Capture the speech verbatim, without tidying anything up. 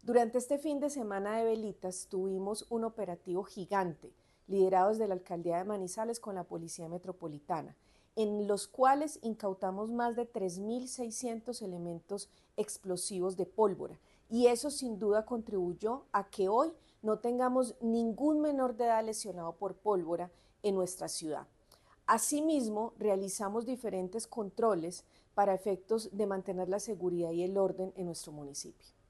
Durante este fin de semana de velitas tuvimos un operativo gigante, liderado desde la Alcaldía de Manizales con la Policía Metropolitana, en los cuales incautamos más de tres mil seiscientos elementos explosivos de pólvora. Y eso sin duda contribuyó a que hoy no tengamos ningún menor de edad lesionado por pólvora en nuestra ciudad. Asimismo, realizamos diferentes controles para efectos de mantener la seguridad y el orden en nuestro municipio.